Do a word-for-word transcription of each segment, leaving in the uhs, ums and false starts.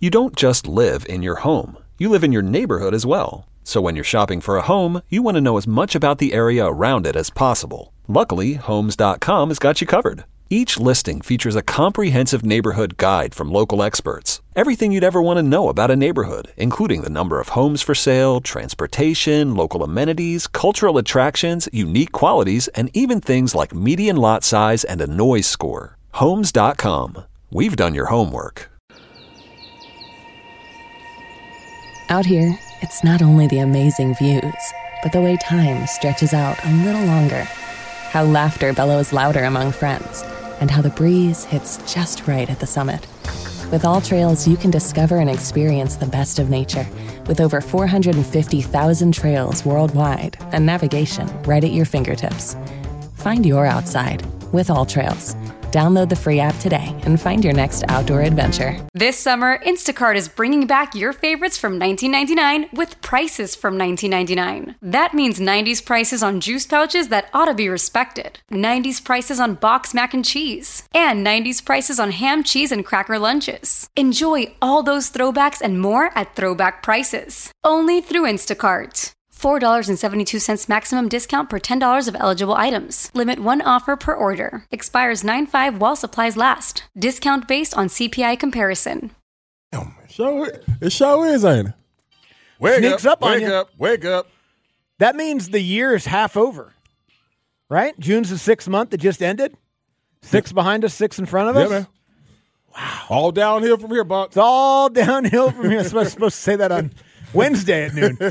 You don't just live in your home. You live in your neighborhood as well. So when you're shopping for a home, you want to know as much about the area around it as possible. Luckily, Homes dot com has got you covered. Each listing features a comprehensive neighborhood guide from local experts. Everything you'd ever want to know about a neighborhood, including the number of homes for sale, transportation, local amenities, cultural attractions, unique qualities, and even things like median lot size and a noise score. Homes dot com. We've done your homework. Out here, it's not only the amazing views, but the way time stretches out a little longer. How laughter bellows louder among friends, and how the breeze hits just right at the summit. With All Trails, you can discover and experience the best of nature, with over four hundred fifty thousand trails worldwide and navigation right at your fingertips. Find your outside with All Trails. Download the free app today and find your next outdoor adventure. This summer, Instacart is bringing back your favorites from nineteen ninety-nine with prices from nineteen ninety-nine. That means nineties prices on juice pouches that ought to be respected, nineties prices on box mac and cheese, and nineties prices on ham, cheese, and cracker lunches. Enjoy all those throwbacks and more at throwback prices. Only through Instacart. four dollars and seventy-two cents maximum discount per ten dollars of eligible items. Limit one offer per order. Expires nine five while supplies last. Discount based on C P I comparison. Show it. It sure is, ain't it? Wake Sneaks up, up on wake you. up, wake up. That means the year is half over, right? June's the sixth month that just ended. Six behind us, six in front of Yeah, us. man. Wow. All downhill from here, Buck. It's all downhill from here. I'm supposed, supposed to say that on Wednesday at noon.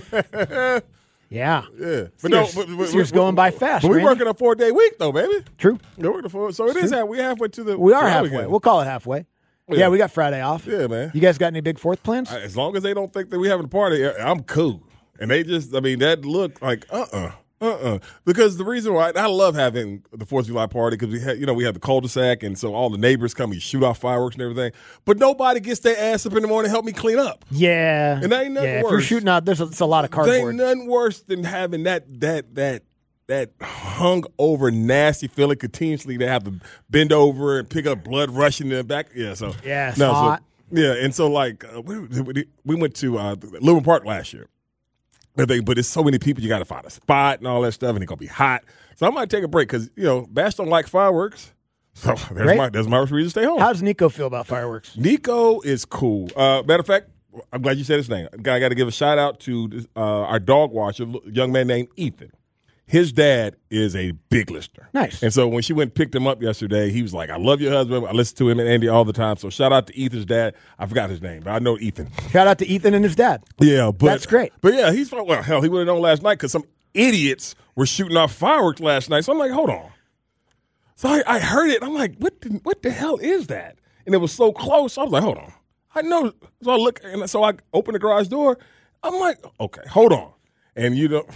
Yeah. Yeah. But no, but, but, this year's going by fast. But we're Randy. working a four day week though, baby. True. We're working a four, so it True. is half, we halfway to the We are to the halfway. weekend. We'll call it halfway. Yeah. Yeah. we got Friday off. Yeah, man. You guys got any big fourth plans? As long as they don't think that we having a party, I'm cool. And they just, I mean, that look like uh-uh. Uh-uh. Because the reason why I love having the fourth of July party because we had, you know, we have the cul-de-sac and so all the neighbors come, we shoot off fireworks and everything. But nobody gets their ass up in the morning to help me clean up. Yeah. And that ain't nothing yeah, worse. If you're shooting out, there's a, it's a lot of There cardboard. ain't nothing worse than having that that that that hung over nasty feeling continuously to have to bend over and pick up blood rushing in the back. Yeah, so Yeah, it's no, so- hot. yeah, and so like uh, we, we we went to uh, Lewin Park last year. But, they, but it's so many people, you got to find a spot and all that stuff, and it's going to be hot. So I might take a break because, you know, Bash don't like fireworks. So there's Great. my, there's my reason to stay home. How does Nico feel about fireworks? Nico is cool. Uh, matter of fact, I'm glad you said his name. I got to give a shout out to uh, our dog watcher, a young man named Ethan. His dad is a big listener. Nice. And so when she went and picked him up yesterday, he was like, I love your husband. I listen to him and Andy all the time. So shout out to Ethan's dad. I forgot his name, but I know Ethan. Shout out to Ethan and his dad. Yeah, but That's great. But yeah, he's well, hell, he would have known last night because some idiots were shooting off fireworks last night. So I'm like, hold on. So I, I heard it. I'm like, what the, what the hell is that? And it was so close. I was like, hold on. I know. So I look, and so I open the garage door. I'm like, okay, hold on. And you know,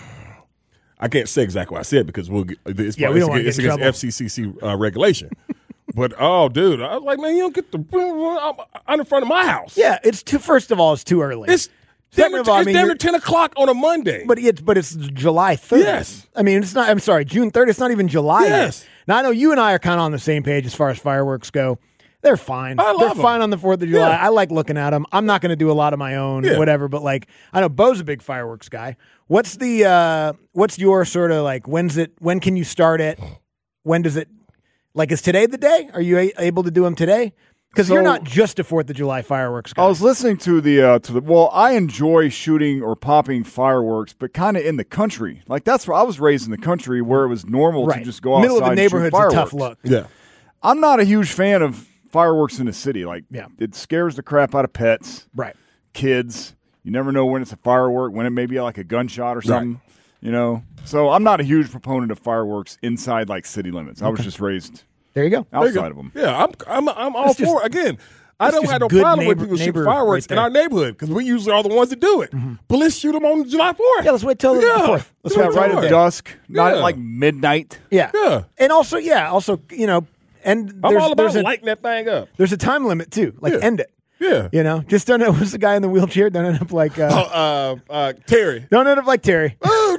I can't say exactly what I said because we'll get, it's, Yeah, probably, we don't it's, wanna it's get in against trouble. F C C C uh, regulation. But oh, dude, I was like, man, you don't get the I'm, I'm in front of my house. Yeah, it's too. First of all, it's too early. It's Second damn of all, I it's mean, damn near you're- ten o'clock on a Monday. But it's but it's July thirtieth. Yes. I mean, it's not. I'm sorry, June thirtieth. It's not even July. Yes. Yet. Now I know you and I are kind of on the same page as far as fireworks go. They're fine. I love They're 'em. fine on the Fourth of July. Yeah. I like looking at them. I'm not going to do a lot of my own, Yeah. whatever. But like, I know Bo's a big fireworks guy. What's the uh, what's your sort of like? When's it? When can you start it? When does it? Like, is today the day? Are you a- able to do them today? Because So- you're not just a Fourth of July fireworks guy. I was listening to the uh, to the. Well, I enjoy shooting or popping fireworks, but kind of in the country. Like that's where I was raised in the country, where it was normal right. to just go outside. Middle of the and shoot neighborhood's a fireworks. tough look. yeah. I'm not a huge fan of fireworks in the city. Like, Yeah. it scares the crap out of pets, Right. kids. You never know when it's a firework, when it may be like a gunshot or something. You know, so I'm not a huge proponent of fireworks inside like city limits. I was just raised There you go. There you go. outside of them. Yeah, I'm I'm I'm all It's just- for it. Again. I it's don't just have no good problem with neighbor- people shooting neighbor fireworks right in there. our neighborhood because we usually are the ones that do it. But let's shoot them on July fourth. Yeah, let's wait till the Yeah. fourth. Let's Yeah, wait Yeah, till right the at day. dusk, not Yeah. at like midnight. Yeah. Yeah. And also, yeah, also, you know, and I'm there's, all about there's, a, lighting that thing up. there's a time limit too. Like, Yeah. end it. Yeah. You know, just don't end up, what's the guy in the wheelchair? Don't end up like, uh, Oh, uh, uh, Terry. don't end up like Terry. Oh, Terry!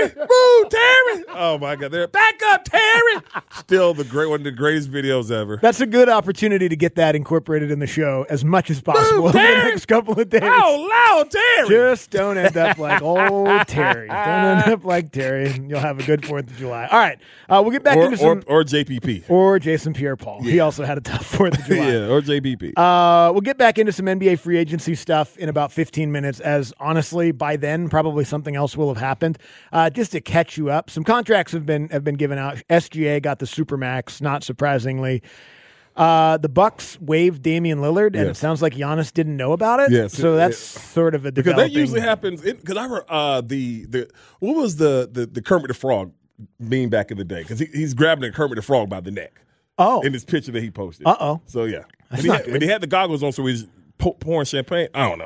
Terry! Boo, Terry! Oh, my God. They're back up, Terry! Still the great one of the greatest videos ever. That's a good opportunity to get that incorporated in the show as much as possible Boo, over the Terry! next couple of days. Oh, loud, Terry! Just don't end up like old Terry. Don't end up like Terry, and you'll have a good fourth of July. All right. Uh, we'll get back or, into some. Or, or J P P. Or Jason Pierre-Paul. Yeah. He also had a tough fourth of July. Yeah, or J P P. Uh, we'll get back into some N B A free agency stuff in about fifteen minutes, as honestly, by then, probably something else will have happened. Uh, just to catch you up, some contracts have been have been given out. S G A got the Supermax, not surprisingly. Uh, the Bucks waived Damian Lillard, and yes. it sounds like Giannis didn't know about it. Yes, so it, that's it, sort of a because developing. that usually happens. Because I heard uh, the the what was the the, the Kermit the Frog meme back in the day? Because he, he's grabbing the Kermit the Frog by the neck. Oh, in his picture that he posted. Uh oh. So yeah, That's and he, not had, good. and he had the goggles on, so he's pour, pouring champagne. I don't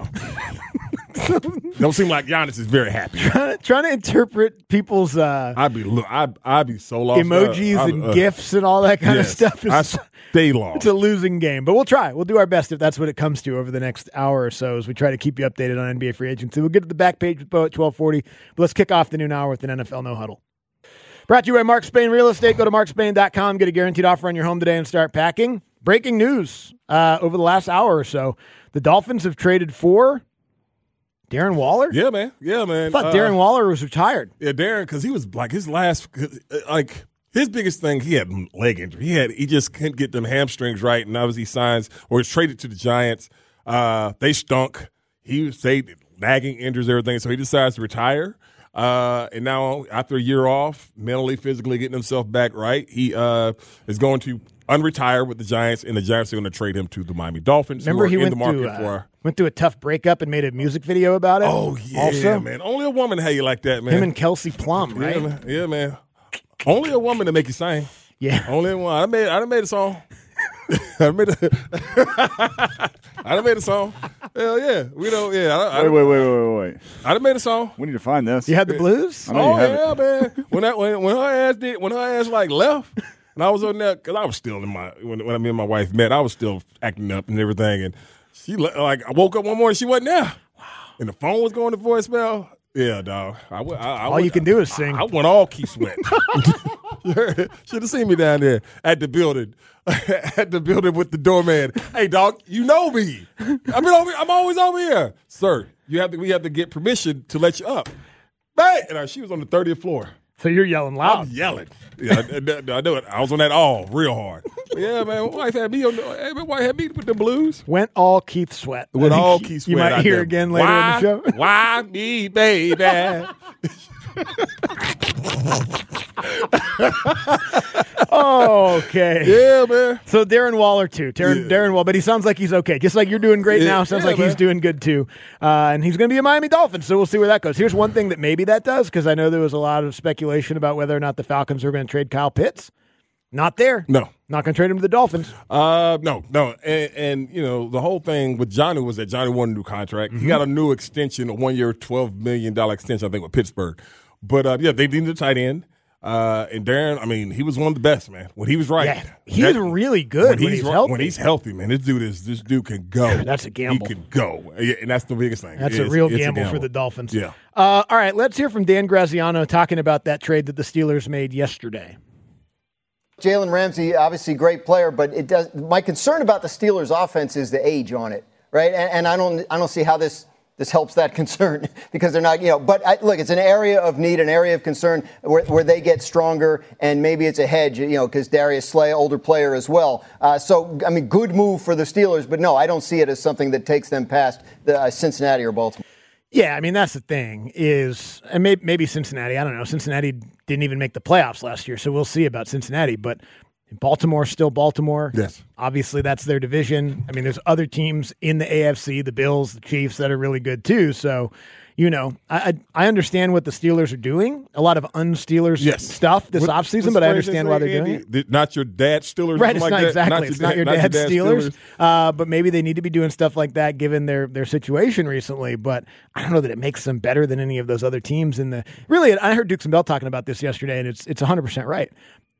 know. Don't seem like Giannis is very happy. trying, to, trying to interpret people's uh, I'd be look, I'd, I'd be so lost. emojis uh, and uh, gifs and all that kind yes, of stuff. Is, I stay lost. It's a losing game, but we'll try. We'll do our best if that's what it comes to over the next hour or so as we try to keep you updated on N B A free agency. We'll get to the back page with Bo at twelve forty, but let's kick off the noon hour with an N F L No Huddle. Brought to you by Mark Spain Real Estate. Go to mark spain dot com, get a guaranteed offer on your home today and start packing. Breaking news uh, over the last hour or so. The Dolphins have traded for Darren Waller? Yeah, man. Yeah, man. I thought uh, Darren Waller was retired. Yeah, Darren, because he was like his last, like his biggest thing, he had leg injury. He had, he just couldn't get them hamstrings right, and obviously he signs or was traded to the Giants. Uh, they stunk. He was say nagging injuries, everything, so he decides to retire. Uh, and now, after a year off, mentally, physically getting himself back right, he uh, is going to unretire with the Giants, and the Giants are going to trade him to the Miami Dolphins. Remember, who are he in went the market through, uh, for. went through a tough breakup and made a music video about it. Oh yeah, also, man. Only a woman how you like that, man. him and Kelsey Plum, right? Yeah, man. Yeah, man. Only a woman to make you sing. Yeah. Only one. I made. I done made a song. I made a. I done made a song. Hell yeah, we don't. Yeah. I, I, Wait, wait, wait, wait, wait, wait. I done made a song. We need to find this. You had the blues? I know Oh you have yeah, it. man. When that when, when her ass did when her ass like left, and I was on there because I was still in my when when me and my wife met, I was still acting up and everything, and she le- like I woke up one morning, she wasn't there. Wow. And the phone was going to voicemail. Yeah, dog. I, I, I, All went, you can do is sing. I, I went all Keith Sweat. Should have seen me down there at the building, at the building with the doorman. Hey, dog, you know me. I mean, over, I'm always over here, sir. You have to. We have to get permission to let you up. Right, and uh, she was on the thirtieth floor. So you're yelling I'm loud. yelling. Yeah, I, I, I know it. I was on that all real hard. Yeah, man. My wife had me on. The, hey, my wife had me with the blues. Went all Keith Sweat. With I think all you- Keith Sweat. You might out hear there. again later why, in the show. Why me, baby? Oh, okay. Yeah, man. So Darren Waller too. Darren, Yeah. Darren Waller, but he sounds like he's okay. Just like you're doing great Yeah, now, sounds yeah, like he's man. doing good too. Uh, and he's going to be a Miami Dolphin, so we'll see where that goes. Here's one thing that maybe that does, because I know there was a lot of speculation about whether or not the Falcons were going to trade Kyle Pitts. Not there. No. Not going to trade him to the Dolphins. Uh, no, no, and, and you know the whole thing with Johnny was that Johnny won a new contract. Mm-hmm. He got a new extension, a one-year, twelve million dollar extension, I think, with Pittsburgh. But uh, yeah, they needed a tight end. Uh, and Darren, I mean, he was one of the best, man. When he was right, Yeah, he's That- really good when he's ri- healthy. When he's healthy, man, this dude is this dude can go. That's a gamble. He can go, yeah, and that's the biggest thing. That's It a is- real it's gamble, for the Dolphins. Yeah. Uh, all right, let's hear from Dan Graziano talking about that trade that the Steelers made yesterday. Jalen Ramsey, obviously great player, but it does. My concern about the Steelers' offense is the age on it, right? And, and I don't, I don't see how this this helps that concern because they're not, you know. But I, look, it's an area of need, an area of concern where, where they get stronger, and maybe it's a hedge, you know, because Darius Slay, older player as well. Uh, so, I mean, good move for the Steelers, but no, I don't see it as something that takes them past the uh, Cincinnati or Baltimore. Yeah, I mean, that's the thing is, and maybe, maybe Cincinnati, I don't know. Cincinnati didn't even make the playoffs last year, so we'll see about Cincinnati. But Baltimore's still Baltimore. Yes. Obviously, that's their division. I mean, there's other teams in the A F C, the Bills, the Chiefs, that are really good too. So, you know, I I, I understand what the Steelers are doing. A lot of un-Steelers Yes. stuff this What- offseason, what's but I the understand phrase why they they're say, doing Andy? it. The- Not your dad's Steelers. Right, it's something not like that? exactly. It's not your dad's Steelers, uh, but maybe they need to be doing stuff like that given their their situation recently. But I don't know that it makes them better than any of those other teams in the. Really, I heard Dukes and Bell talking about this yesterday, and it's it's one hundred percent right.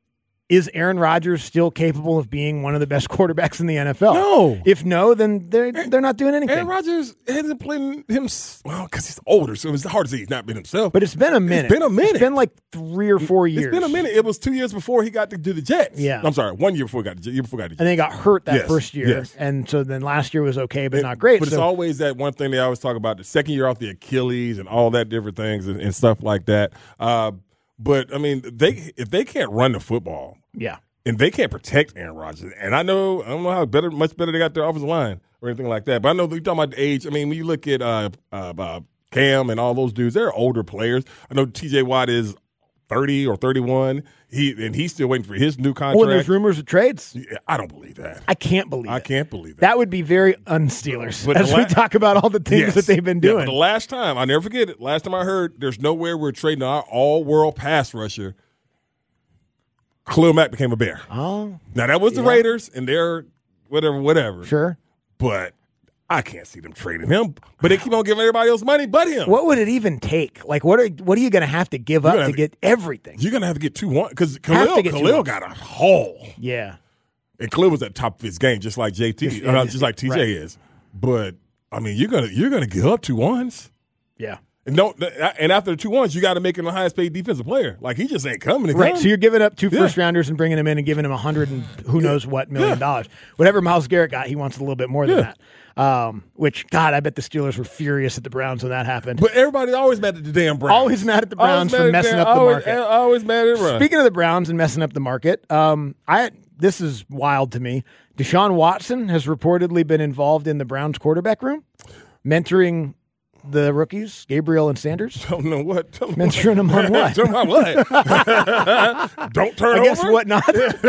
is Aaron Rodgers still capable of being one of the best quarterbacks in the N F L? No. If no, then they're they're not doing anything. Aaron Rodgers hasn't played him, well, because he's older, so it's hard to say he's not been himself. But it's been a minute. It's been a minute. It's been like three or four years. It's been a minute. It was two years before he got to do the Jets. Yeah. I'm sorry, one year before he got to the year before he got to the Jets. And then he got hurt that Yes, first year. yes. And so then last year was okay, but And- not great. But so, it's always that one thing they always talk about, the second year off the Achilles and all that different things and, and stuff like that. Uh, but, I mean, they if they can't run the football, yeah. and they can't protect Aaron Rodgers. And I know, I don't know how better, much better they got their offensive line or anything like that. But I know you're talking about the age. I mean, when you look at uh, uh, uh, Cam and all those dudes, they're older players. I know T J Watt is thirty or thirty-one. He and he's still waiting for his new contract. Oh, and there's rumors of trades? Yeah, I don't believe that. I can't believe I it. can't believe that. That would be very un-Steelers But as the we la- talk about all the things Yes. that they've been Yeah, doing. but the last time, I'll never forget it, last time I heard there's nowhere we're trading our all-world pass rusher, Khalil Mack became a Bear. oh, Now, that was the Yeah. Raiders, and they're whatever, whatever. sure. But I can't see them trading him. But they keep on giving everybody else money but him. What would it even take? Like, what are what are you going to have to give up You're to gonna have get everything? You're going to have to get two one because Have Khalil, to get two Khalil ones. got a haul. Yeah. And Khalil was at the top of his game, just like J T, Just- uh, yeah, just like T J right. is. But I mean, you're gonna you're gonna give up two ones. Yeah. And don't and after the two ones, you got to make him the highest paid defensive player. Like he just ain't coming. To Right. come. So you're giving up two Yeah. first rounders and bringing him in and giving him a hundred and who knows what million Yeah. dollars. Whatever Myles Garrett got, he wants a little bit more than Yeah. that. Um, which God, I bet the Steelers were furious at the Browns when that happened. But everybody's always mad at the damn Browns. Always mad at the Always Browns mad for at messing damn- up the always, market. Always mad at the Browns. Speaking of the Browns and messing up the market, um, I this is wild to me. Deshaun Watson has reportedly been involved in the Browns quarterback room, mentoring the rookies, Gabriel and Sanders. Tell them what. Tell them Mentoring them on what? Tell them on what? Don't turn I guess over. what not?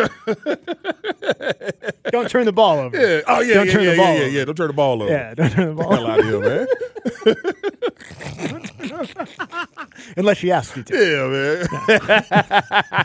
Don't turn the ball over. Yeah. Oh yeah. Don't yeah, turn yeah, the ball yeah, yeah, over. yeah. Don't turn the ball over. Yeah, don't turn the ball Hell out of here, man. unless she asks you to. Yeah,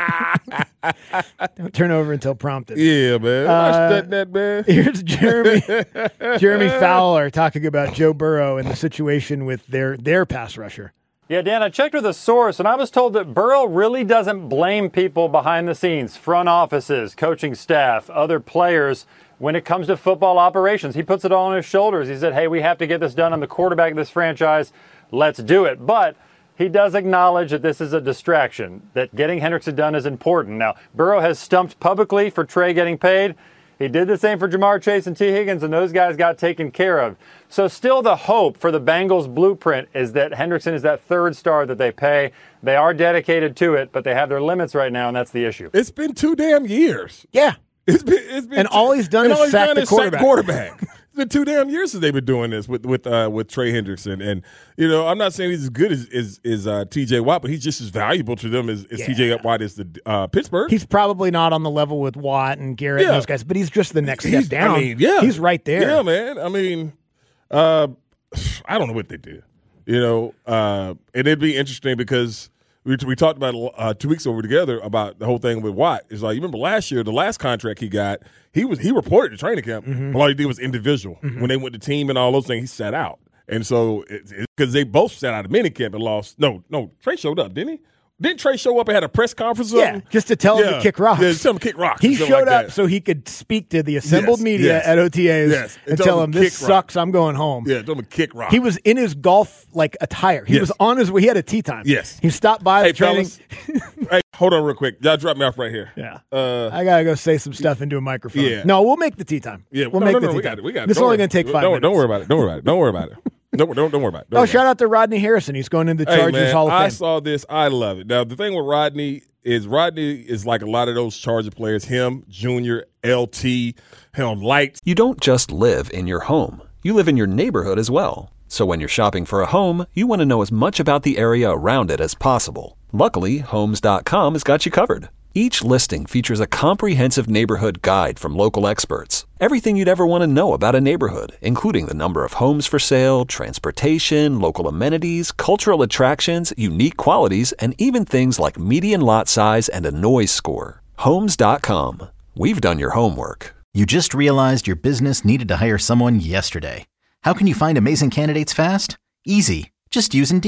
man. Don't turn over until prompted. Yeah, man. Watch that, that man. Here's Jeremy Jeremy Fowler talking about Joe Burrow and the situation with their their pass rusher. Yeah, Dan, I checked with a source, and I was told that Burrow really doesn't blame people behind the scenes, front offices, coaching staff, other players, when it comes to football operations. He puts it all on his shoulders. He said, hey, we have to get this done. I'm the quarterback of this franchise. Let's do it. But he does acknowledge that this is a distraction, that getting Hendrickson done is important. Now, Burrow has stumped publicly for Trey getting paid. He did the same for Jamar Chase and T. Higgins, and those guys got taken care of. So still the hope for the Bengals blueprint is that Hendrickson is that third star that they pay. They are dedicated to it, but they have their limits right now, and that's the issue. It's been two damn years. Yeah. It's been, it's been And two- all he's done and is all he's sack done the is quarterback. quarterback. It's been two damn years since they've been doing this with with uh, with Trey Hendrickson, and you know I'm not saying he's as good as as, as uh, T J Watt, but he's just as valuable to them as, as T J Watt is to uh, Pittsburgh. He's probably not on the level with Watt and Garrett Yeah. and those guys, but he's just the next step He's- down. I mean, yeah, He's right there. Yeah, man. I mean, uh, I don't know what they do. You know, uh, and it'd be interesting because we we talked about it, uh, two weeks over together about the whole thing with Watt. It's like you remember last year, the last contract he got, he was he reported to training camp, Mm-hmm. but all he did was individual. When they went to team and all those things, he sat out. And so because they both sat out of minicamp and lost. No, no, Trey showed up, didn't he? Didn't Trey show up and had a press conference? Or Yeah, something? just to tell him Yeah. to kick rocks. Yeah, tell him to kick rocks. He or something showed like up that. so he could speak to the assembled Yes, media yes. at O T As Yes, and tell them this kick sucks. I'm going home. Yeah, tell him to kick rocks. He was in his golf like attire. He Yes. was on his way. He had a tea time. Yes. He stopped by Hey, the training. fellas. Hey, hold on real quick. Y'all drop me off right here. Yeah. Uh, I gotta go say some stuff into a microphone. Yeah. No, we'll make the tea time. yeah. we'll no, make no, the no, tea we time. got it. We got it. This is Don't only worry. going to take five don't, minutes. Don't worry about it. Don't worry about it. Don't worry about it. Don't, don't, don't worry about it. Don't Oh, worry shout about out to Rodney Harrison. He's going into the it. Hey, Chargers man, Hall of I Fame. saw this. I love it. Now, the thing with Rodney is Rodney is like a lot of those Charger players, him, Junior, L T, hell, Light. You don't just live in your home, you live in your neighborhood as well. So when you're shopping for a home, you want to know as much about the area around it as possible. Luckily, Homes dot com has got you covered. Each listing features a comprehensive neighborhood guide from local experts. Everything you'd ever want to know about a neighborhood, including the number of homes for sale, transportation, local amenities, cultural attractions, unique qualities, and even things like median lot size and a noise score. Homes dot com. We've done your homework. You just realized your business needed to hire someone yesterday. How can you find amazing candidates fast? Easy. Just use Indeed.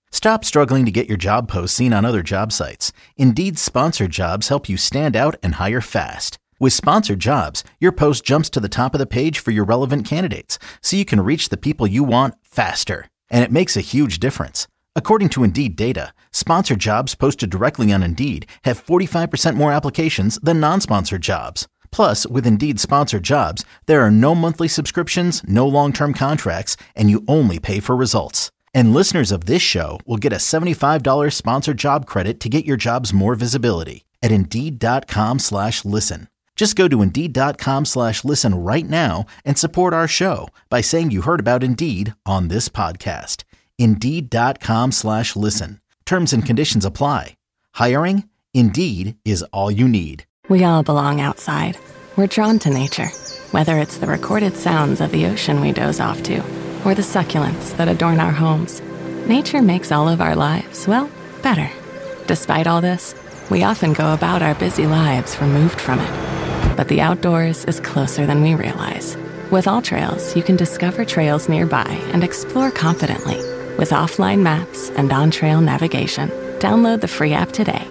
Stop struggling to get your job post seen on other job sites. Indeed's sponsored jobs help you stand out and hire fast. With sponsored jobs, your post jumps to the top of the page for your relevant candidates, so you can reach the people you want faster. And it makes a huge difference. According to Indeed data, sponsored jobs posted directly on Indeed have forty-five percent more applications than non-sponsored jobs. Plus, with Indeed sponsored jobs, there are no monthly subscriptions, no long-term contracts, and you only pay for results. And listeners of this show will get a seventy-five dollars sponsored job credit to get your jobs more visibility at Indeed.com slash listen. Just go to Indeed.com slash listen right now and support our show by saying you heard about Indeed on this podcast. Indeed.com slash listen. Terms and conditions apply. Hiring? Indeed is all you need. We all belong outside. We're drawn to nature, whether it's the recorded sounds of the ocean we doze off to, or the succulents that adorn our homes. Nature makes all of our lives, well, better. Despite all this, we often go about our busy lives removed from it. But the outdoors is closer than we realize. With AllTrails, you can discover trails nearby and explore confidently. With offline maps and on-trail navigation, download the free app today.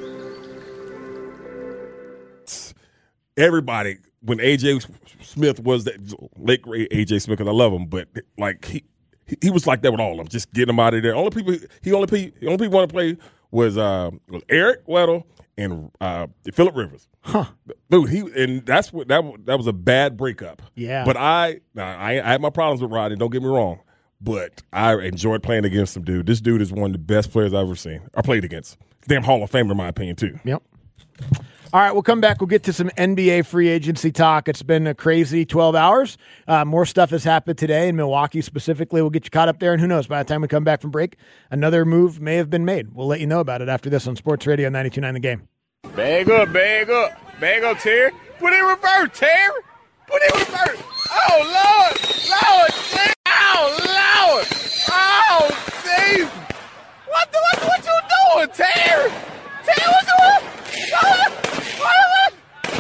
Everybody, when A J Smith was that late great A J Smith, because I love him, but like he he was like that with all of them, just getting them out of there. Only people he only he only people want to play was uh, was Eric Weddle and uh, Phillip Rivers. Huh. Dude, he and that's what that that was a bad breakup. Yeah. But I I, I had my problems with Rodney. Don't get me wrong, but I enjoyed playing against him, dude. This dude is one of the best players I've ever seen. I played against. Damn Hall of Famer, in my opinion, too. Yep. All right, we'll come back. We'll get to some N B A free agency talk. It's been a crazy twelve hours. Uh, more stuff has happened today in Milwaukee specifically. We'll get you caught up there, and who knows, by the time we come back from break, another move may have been made. We'll let you know about it after this on Sports Radio ninety-two point nine The Game. Bag up, bag up. Bag up, Terry. Put it in reverse, Terry. Put it in reverse. Oh, Lord. Lord, Jesus. Oh, Lord. Oh, Jesus. What, the, what, what you doing, Terry? Terry, what you doing? What? What?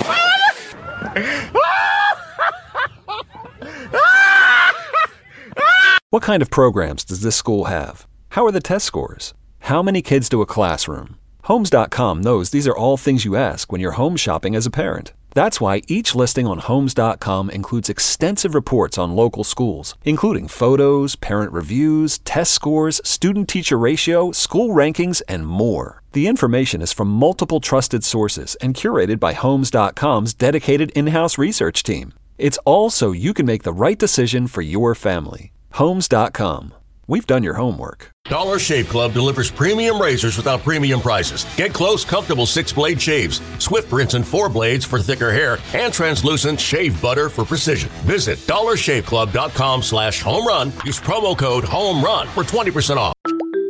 What kind of programs does this school have? How are the test scores? How many kids do a classroom? Homes dot com knows these are all things you ask when you're home shopping as a parent. That's why each listing on Homes dot com includes extensive reports on local schools, including photos, parent reviews, test scores, student-teacher ratio, school rankings, and more. The information is from multiple trusted sources and curated by Homes dot com's dedicated in-house research team. It's all so you can make the right decision for your family. Homes dot com. We've done your homework. Dollar Shave Club delivers premium razors without premium prices. Get close, comfortable six-blade shaves, swift rinse and four blades for thicker hair, and translucent shave butter for precision. Visit dollar shave club dot com slash home run. Use promo code HOMERUN for twenty percent off.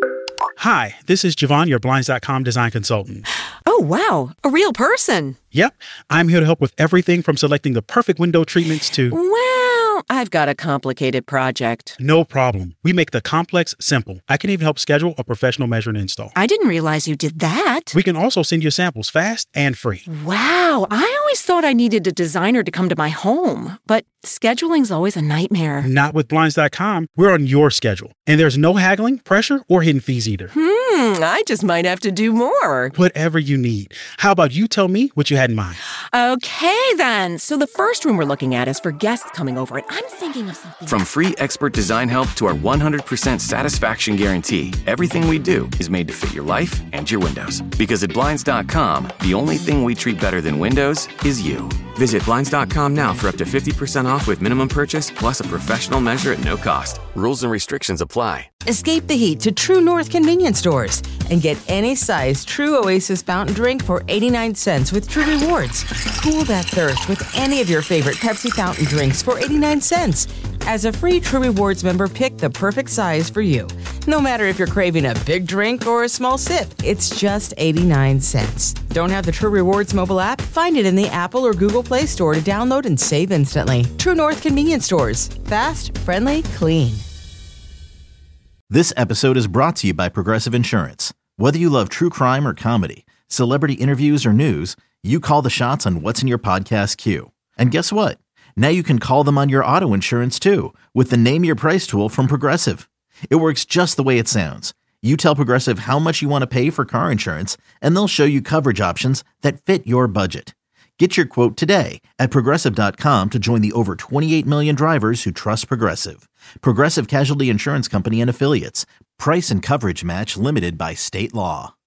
Hi, this is Javon, your Blinds dot com design consultant. Oh, wow. A real person. Yep. I'm here to help with everything from selecting the perfect window treatments to... Well, I've got a complicated project. No problem. We make the complex simple. I can even help schedule a professional measure and install. I didn't realize you did that. We can also send you samples fast and free. Wow. I always thought I needed a designer to come to my home, but scheduling's always a nightmare. Not with Blinds dot com. We're on your schedule. And there's no haggling, pressure, or hidden fees either. Hmm, I just might have to do more. Whatever you need. How about you tell me what you had in mind? Okay, then. So the first room we're looking at is for guests coming over, and I'm thinking of something. From free expert design help to our one hundred percent satisfaction guarantee, everything we do is made to fit your life and your windows. Because at Blinds dot com, the only thing we treat better than windows is you. Visit Blinds dot com now for up to fifty percent off with minimum purchase plus a professional measure at no cost. Rules and restrictions apply. Escape the heat to True North convenience stores and get any size True Oasis fountain drink for eighty-nine cents with True Rewards. Cool that thirst with any of your favorite Pepsi fountain drinks for eighty-nine cents. As a free True Rewards member, pick the perfect size for you. No matter if you're craving a big drink or a small sip, it's just eighty-nine cents. Don't have the True Rewards mobile app? Find it in the Apple or Google Play Store to download and save instantly. True North convenience stores. Fast, friendly, clean. This episode is brought to you by Progressive Insurance. Whether you love true crime or comedy, celebrity interviews or news, you call the shots on what's in your podcast queue. And guess what? Now you can call them on your auto insurance too with the Name Your Price tool from Progressive. It works just the way it sounds. You tell Progressive how much you want to pay for car insurance, and they'll show you coverage options that fit your budget. Get your quote today at Progressive dot com to join the over twenty-eight million drivers who trust Progressive. Progressive Casualty Insurance Company and Affiliates. Price and coverage match limited by state law.